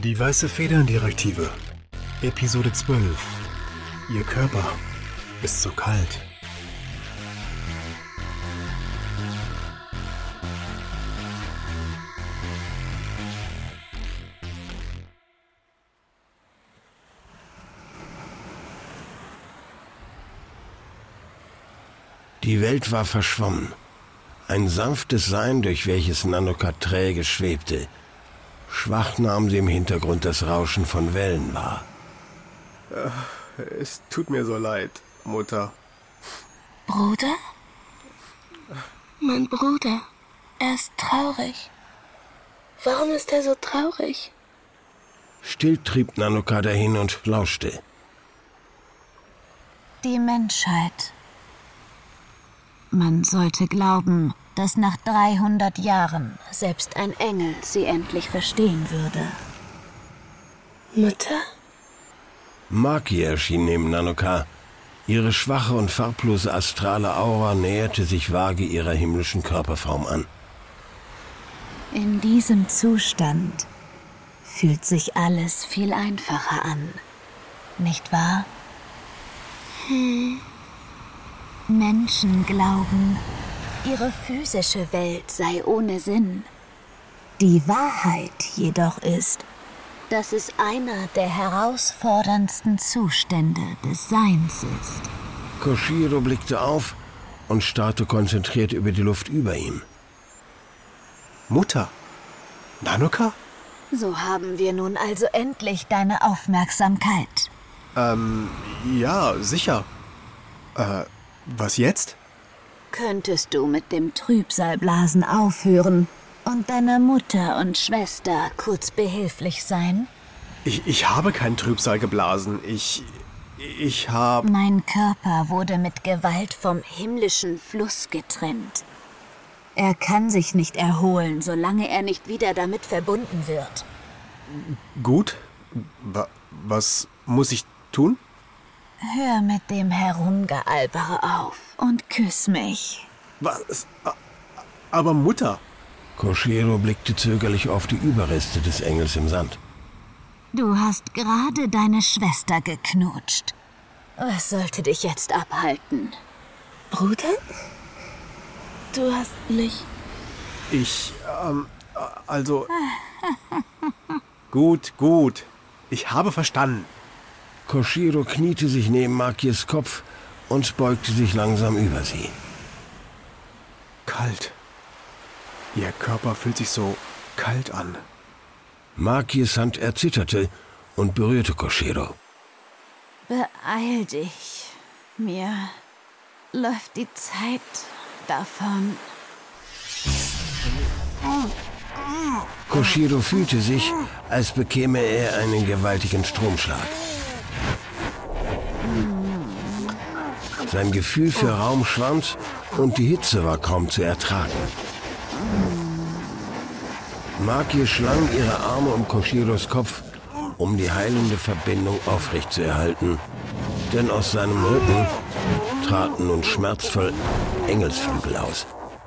Die Weiße Federn-Direktive. Episode 12. Ihr Körper ist so kalt. Die Welt war verschwommen. Ein sanftes Sein, durch welches Nanoka träge schwebte. Schwach nahm sie im Hintergrund das Rauschen von Wellen wahr. Es tut mir so leid, Mutter. Bruder? Mein Bruder. Er ist traurig. Warum ist er so traurig? Still trieb Nanoka dahin und lauschte. Die Menschheit. Man sollte glauben, dass nach 300 Jahren selbst ein Engel sie endlich verstehen würde. Mutter? Maki erschien neben Nanoka. Ihre schwache und farblose astrale Aura näherte sich vage ihrer himmlischen Körperform an. In diesem Zustand fühlt sich alles viel einfacher an, nicht wahr? Menschen glauben, ihre physische Welt sei ohne Sinn. Die Wahrheit jedoch ist, dass es einer der herausforderndsten Zustände des Seins ist. Koshiro blickte auf und starrte konzentriert über die Luft über ihm. Mutter? Nanoka? So haben wir nun also endlich deine Aufmerksamkeit. Ja, sicher. Was jetzt? Könntest du mit dem Trübsalblasen aufhören und deiner Mutter und Schwester kurz behilflich sein? Ich habe keinen Trübsal geblasen. Ich habe... Mein Körper wurde mit Gewalt vom himmlischen Fluss getrennt. Er kann sich nicht erholen, solange er nicht wieder damit verbunden wird. Gut. Was muss ich tun? Hör mit dem Herumgealbere auf und küss mich. Was? Aber Mutter... Koshiro blickte zögerlich auf die Überreste des Engels im Sand. Du hast gerade deine Schwester geknutscht. Was sollte dich jetzt abhalten? Bruder? Du hast mich... Also... Gut. Ich habe verstanden. Koshiro kniete sich neben Makis Kopf und beugte sich langsam über sie. Kalt. Ihr Körper fühlt sich so kalt an. Makis Hand erzitterte und berührte Koshiro. Beeil dich. Mir läuft die Zeit davon. Koshiro fühlte sich, als bekäme er einen gewaltigen Stromschlag. Sein Gefühl für Raum schwand und die Hitze war kaum zu ertragen. Maki schlang ihre Arme um Koshiros Kopf, um die heilende Verbindung aufrechtzuerhalten. Denn aus seinem Rücken traten nun schmerzvoll Engelsflügel aus.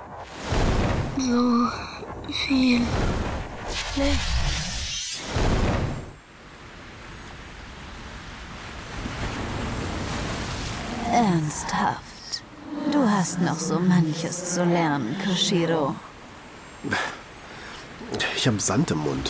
So viel Licht. Ernsthaft. Du hast noch so manches zu lernen, Koshiro. Ich habe Sand im Mund.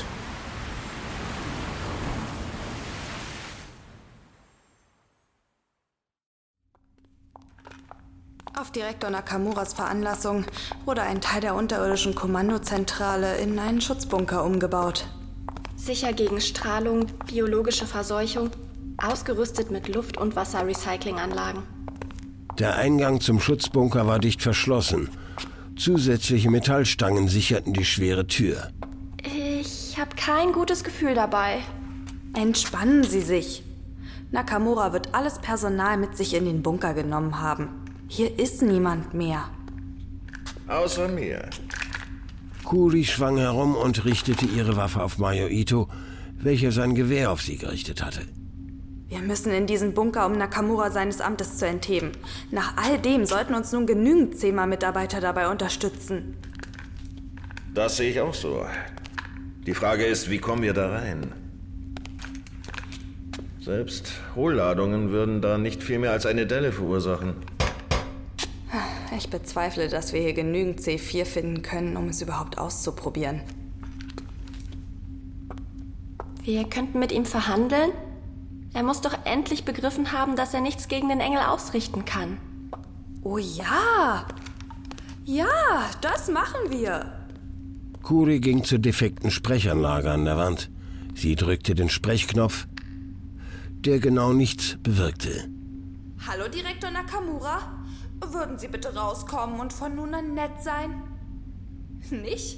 Auf Direktor Nakamuras Veranlassung wurde ein Teil der unterirdischen Kommandozentrale in einen Schutzbunker umgebaut. Sicher gegen Strahlung, biologische Verseuchung, ausgerüstet mit Luft- und Wasserrecyclinganlagen. Der Eingang zum Schutzbunker war dicht verschlossen. Zusätzliche Metallstangen sicherten die schwere Tür. Ich habe kein gutes Gefühl dabei. Entspannen Sie sich. Nakamura wird alles Personal mit sich in den Bunker genommen haben. Hier ist niemand mehr. Außer mir. Kuri schwang herum und richtete ihre Waffe auf Mayo Ito, welcher sein Gewehr auf sie gerichtet hatte. Wir müssen in diesen Bunker, um Nakamura seines Amtes zu entheben. Nach all dem sollten uns nun genügend CEMA-Mitarbeiter dabei unterstützen. Das sehe ich auch so. Die Frage ist, wie kommen wir da rein? Selbst Hohlladungen würden da nicht viel mehr als eine Delle verursachen. Ich bezweifle, dass wir hier genügend C4 finden können, um es überhaupt auszuprobieren. Wir könnten mit ihm verhandeln. Er muss doch endlich begriffen haben, dass er nichts gegen den Engel ausrichten kann. Oh ja! Ja, das machen wir! Kuri ging zur defekten Sprechanlage an der Wand. Sie drückte den Sprechknopf, der genau nichts bewirkte. Hallo, Direktor Nakamura? Würden Sie bitte rauskommen und von nun an nett sein? Nicht?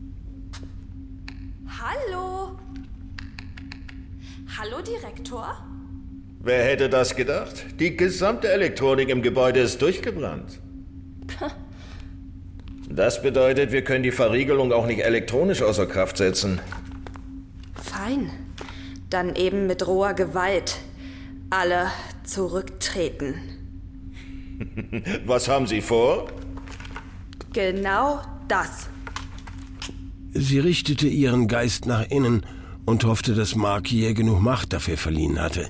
Hallo? Hallo, Direktor? Wer hätte das gedacht? Die gesamte Elektronik im Gebäude ist durchgebrannt. Das bedeutet, wir können die Verriegelung auch nicht elektronisch außer Kraft setzen. Fein. Dann eben mit roher Gewalt. Alle zurücktreten. Was haben Sie vor? Genau das. Sie richtete ihren Geist nach innen und hoffte, dass Maki ihr genug Macht dafür verliehen hatte.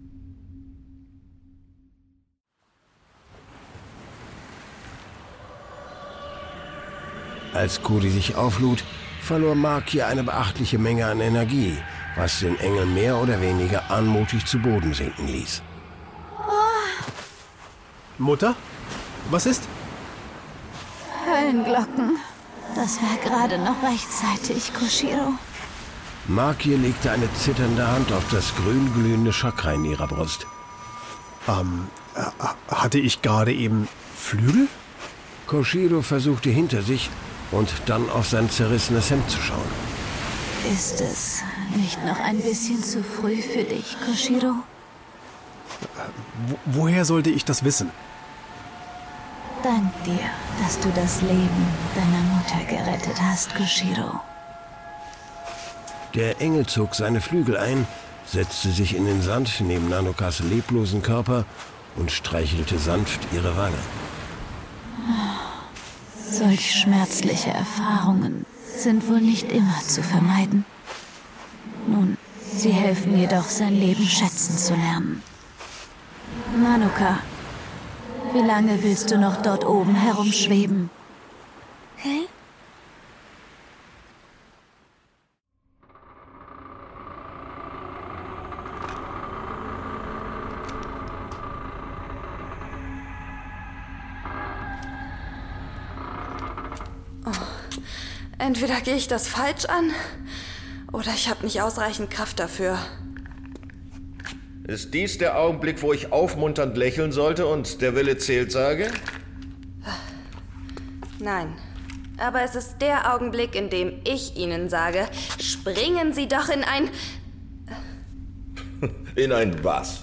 Als Kuri sich auflud, verlor Maki eine beachtliche Menge an Energie, was den Engel mehr oder weniger anmutig zu Boden sinken ließ. Mutter? Was ist? Höllenglocken. Das war gerade noch rechtzeitig, Koshiro. Maki legte eine zitternde Hand auf das grün-glühende Chakra in ihrer Brust. Hatte ich gerade eben Flügel? Koshiro versuchte hinter sich und dann auf sein zerrissenes Hemd zu schauen. Ist es nicht noch ein bisschen zu früh für dich, Koshiro? Woher sollte ich das wissen? Dank dir, dass du das Leben deiner Mutter gerettet hast, Koshiro. Der Engel zog seine Flügel ein, setzte sich in den Sand neben Nanokas leblosen Körper und streichelte sanft ihre Wange. Solch schmerzliche Erfahrungen sind wohl nicht immer zu vermeiden. Nun, sie helfen jedoch, sein Leben schätzen zu lernen. Nanoka, wie lange willst du noch dort oben herumschweben? Hä? Entweder gehe ich das falsch an, oder ich habe nicht ausreichend Kraft dafür. Ist dies der Augenblick, wo ich aufmunternd lächeln sollte und der Wille zählt sage? Nein, aber es ist der Augenblick, in dem ich Ihnen sage, springen Sie doch in ein... In ein was?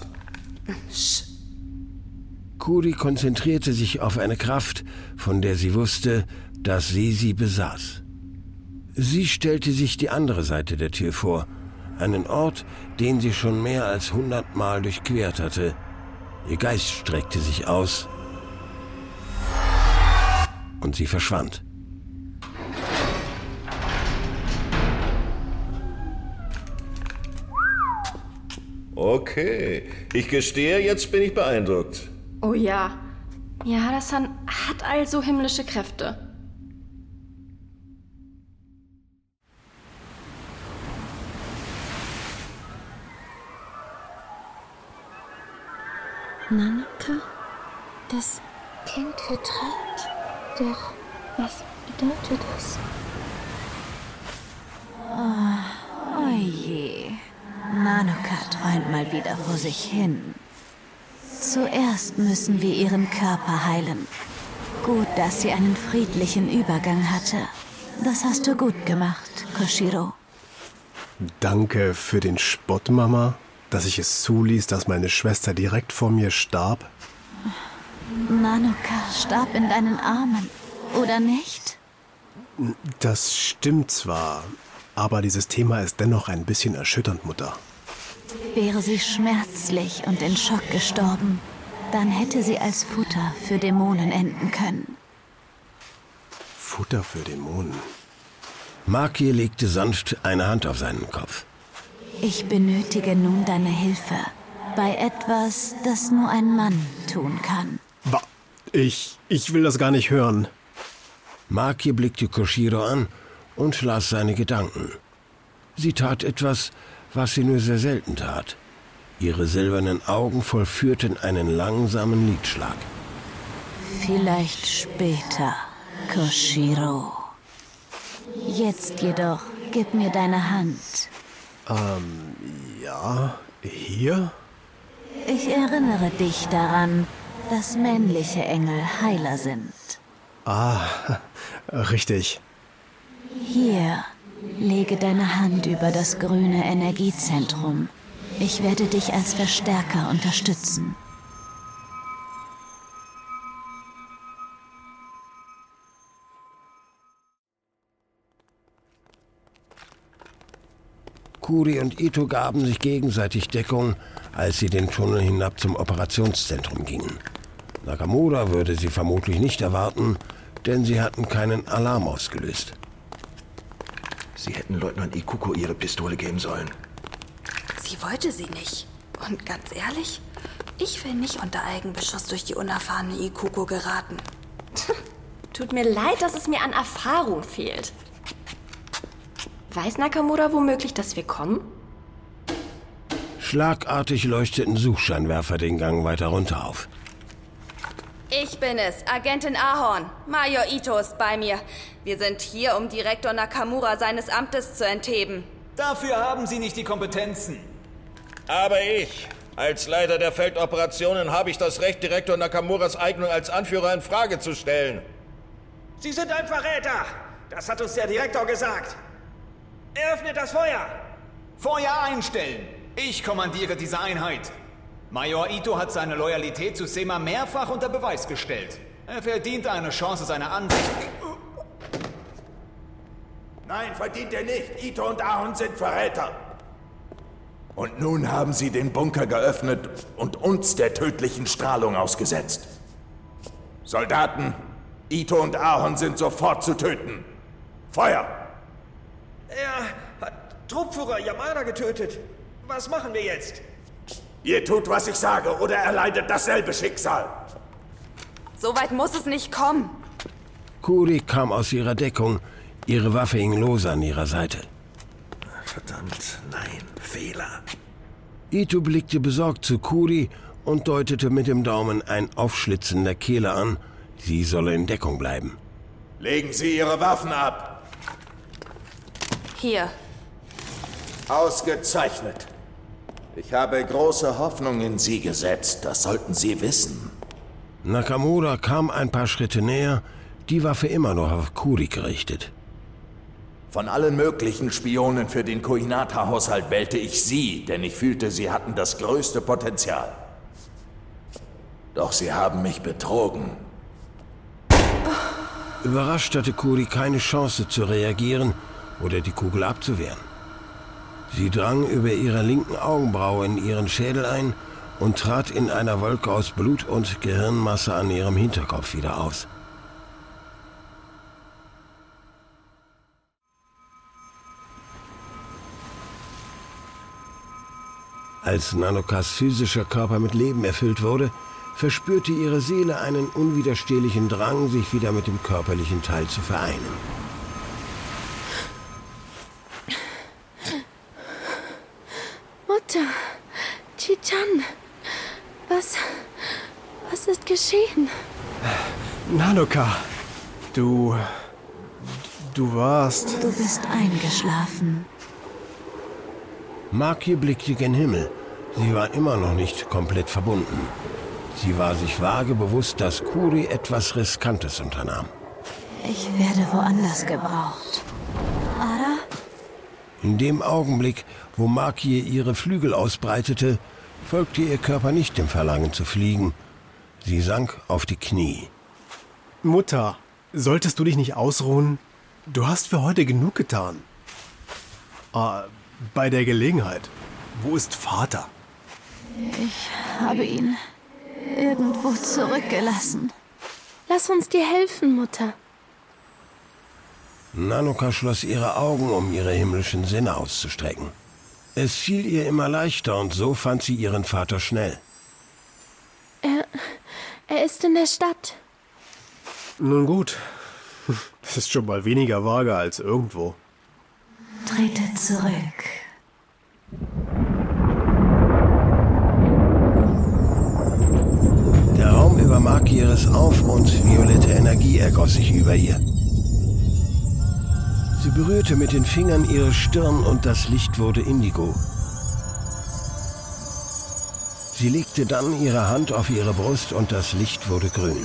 Kuri konzentrierte sich auf eine Kraft, von der sie wusste, dass sie besaß. Sie stellte sich die andere Seite der Tür vor, einen Ort, den sie schon mehr als 100 Mal durchquert hatte. Ihr Geist streckte sich aus und sie verschwand. Okay, ich gestehe, jetzt bin ich beeindruckt. Oh ja. Ja, Hada-san hat also himmlische Kräfte. Nanoka? Das klingt vertraut. Doch was bedeutet das? Oh je. Nanoka träumt mal wieder vor sich hin. Zuerst müssen wir ihren Körper heilen. Gut, dass sie einen friedlichen Übergang hatte. Das hast du gut gemacht, Koshiro. Danke für den Spott, Mama, dass ich es zuließ, dass meine Schwester direkt vor mir starb. Nanoka starb in deinen Armen, oder nicht? Das stimmt zwar, aber dieses Thema ist dennoch ein bisschen erschütternd, Mutter. Wäre sie schmerzlich und in Schock gestorben, dann hätte sie als Futter für Dämonen enden können. Futter für Dämonen? Maki legte sanft eine Hand auf seinen Kopf. Ich benötige nun deine Hilfe, bei etwas, das nur ein Mann tun kann. Ich will das gar nicht hören. Maki blickte Koshiro an und las seine Gedanken. Sie tat etwas, was sie nur sehr selten tat. Ihre silbernen Augen vollführten einen langsamen Liedschlag. Vielleicht später, Koshiro. Jetzt jedoch, gib mir deine Hand. Ja, hier? Ich erinnere dich daran, dass männliche Engel Heiler sind. Ah, richtig. Hier, lege deine Hand über das grüne Energiezentrum. Ich werde dich als Verstärker unterstützen. Kuri und Ito gaben sich gegenseitig Deckung, als sie den Tunnel hinab zum Operationszentrum gingen. Nakamura würde sie vermutlich nicht erwarten, denn sie hatten keinen Alarm ausgelöst. Sie hätten Leutnant Ikuko ihre Pistole geben sollen. Sie wollte sie nicht. Und ganz ehrlich, ich will nicht unter Eigenbeschuss durch die unerfahrene Ikuko geraten. Tut mir leid, dass es mir an Erfahrung fehlt. Weiß Nakamura womöglich, dass wir kommen? Schlagartig leuchteten Suchscheinwerfer den Gang weiter runter auf. Ich bin es, Agentin Ahorn. Major Ito ist bei mir. Wir sind hier, um Direktor Nakamura seines Amtes zu entheben. Dafür haben Sie nicht die Kompetenzen. Aber ich, als Leiter der Feldoperationen, habe ich das Recht, Direktor Nakamuras Eignung als Anführer in Frage zu stellen. Sie sind ein Verräter! Das hat uns der Direktor gesagt. Eröffnet das Feuer! Feuer einstellen! Ich kommandiere diese Einheit. Major Ito hat seine Loyalität zu Sema mehrfach unter Beweis gestellt. Er verdient eine Chance, seine Ansicht... Nein, verdient er nicht. Ito und Ahorn sind Verräter. Und nun haben sie den Bunker geöffnet und uns der tödlichen Strahlung ausgesetzt. Soldaten, Ito und Ahorn sind sofort zu töten. Feuer! Er hat Truppführer Yamada getötet. Was machen wir jetzt? Ihr tut, was ich sage, oder erleidet dasselbe Schicksal. So weit muss es nicht kommen. Kuri kam aus ihrer Deckung. Ihre Waffe hing lose an ihrer Seite. Verdammt, nein, Fehler. Ito blickte besorgt zu Kuri und deutete mit dem Daumen ein Aufschlitzen der Kehle an. Sie solle in Deckung bleiben. Legen Sie Ihre Waffen ab. Hier. Ausgezeichnet. Ich habe große Hoffnung in Sie gesetzt, das sollten Sie wissen. Nakamura kam ein paar Schritte näher, die Waffe immer noch auf Kuri gerichtet. Von allen möglichen Spionen für den Kohinata-Haushalt wählte ich Sie, denn ich fühlte, Sie hatten das größte Potenzial. Doch Sie haben mich betrogen. Überrascht hatte Kuri keine Chance zu reagieren oder die Kugel abzuwehren. Sie drang über ihre linken Augenbraue in ihren Schädel ein und trat in einer Wolke aus Blut und Gehirnmasse an ihrem Hinterkopf wieder aus. Als Nanokas physischer Körper mit Leben erfüllt wurde, verspürte ihre Seele einen unwiderstehlichen Drang, sich wieder mit dem körperlichen Teil zu vereinen. Mutter, Chichan, was ist geschehen? Nanoka, du warst... Du bist eingeschlafen. Maki blickte gen Himmel. Sie war immer noch nicht komplett verbunden. Sie war sich vage bewusst, dass Kuri etwas Riskantes unternahm. Ich werde woanders gebraucht. Ara? In dem Augenblick, wo Maki ihre Flügel ausbreitete, folgte ihr Körper nicht dem Verlangen zu fliegen. Sie sank auf die Knie. Mutter, solltest du dich nicht ausruhen? Du hast für heute genug getan. Bei der Gelegenheit, wo ist Vater? Ich habe ihn irgendwo zurückgelassen. Lass uns dir helfen, Mutter. Nanoka schloss ihre Augen, um ihre himmlischen Sinne auszustrecken. Es fiel ihr immer leichter und so fand sie ihren Vater schnell. Er ist in der Stadt. Nun gut, das ist schon mal weniger vage als irgendwo. Trete zurück. Der Raum über Maki riss auf und violette Energie ergoss sich über ihr. Sie berührte mit den Fingern ihre Stirn und das Licht wurde indigo. Sie legte dann ihre Hand auf ihre Brust und das Licht wurde grün.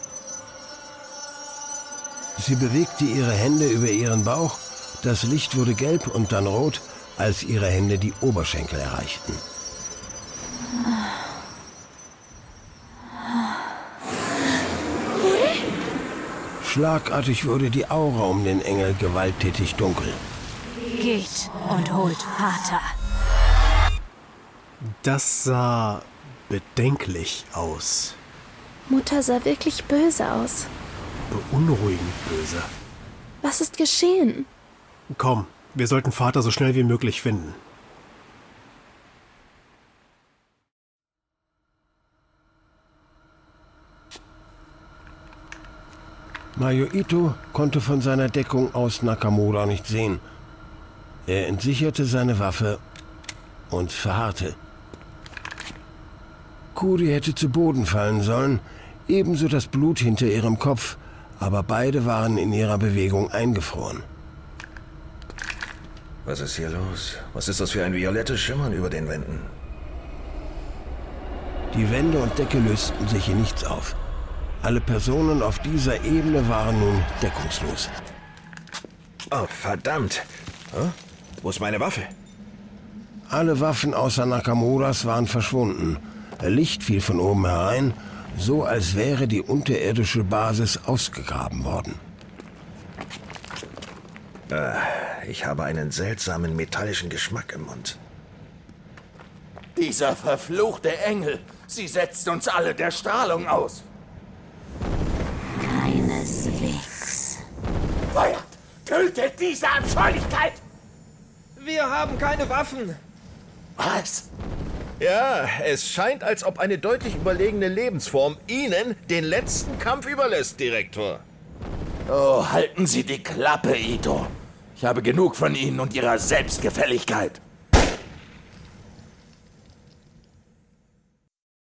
Sie bewegte ihre Hände über ihren Bauch, das Licht wurde gelb und dann rot, als ihre Hände die Oberschenkel erreichten. Schlagartig wurde die Aura um den Engel gewalttätig dunkel. Geht und holt Vater. Das sah bedenklich aus. Mutter sah wirklich böse aus. Beunruhigend böse. Was ist geschehen? Komm, wir sollten Vater so schnell wie möglich finden. Mayo Ito konnte von seiner Deckung aus Nakamura nicht sehen. Er entsicherte seine Waffe und verharrte. Kuri hätte zu Boden fallen sollen, ebenso das Blut hinter ihrem Kopf, aber beide waren in ihrer Bewegung eingefroren. Was ist hier los? Was ist das für ein violettes Schimmern über den Wänden? Die Wände und Decke lösten sich in nichts auf. Alle Personen auf dieser Ebene waren nun deckungslos. Oh, verdammt. Huh? Wo ist meine Waffe? Alle Waffen außer Nakamuras waren verschwunden. Licht fiel von oben herein, so als wäre die unterirdische Basis ausgegraben worden. Ich habe einen seltsamen metallischen Geschmack im Mund. Dieser verfluchte Engel, sie setzt uns alle der Strahlung aus. Keineswegs. Feuert! Tötet diese Abscheulichkeit! Wir haben keine Waffen. Was? Ja, es scheint, als ob eine deutlich überlegene Lebensform Ihnen den letzten Kampf überlässt, Direktor. Oh, halten Sie die Klappe, Ito. Ich habe genug von Ihnen und Ihrer Selbstgefälligkeit.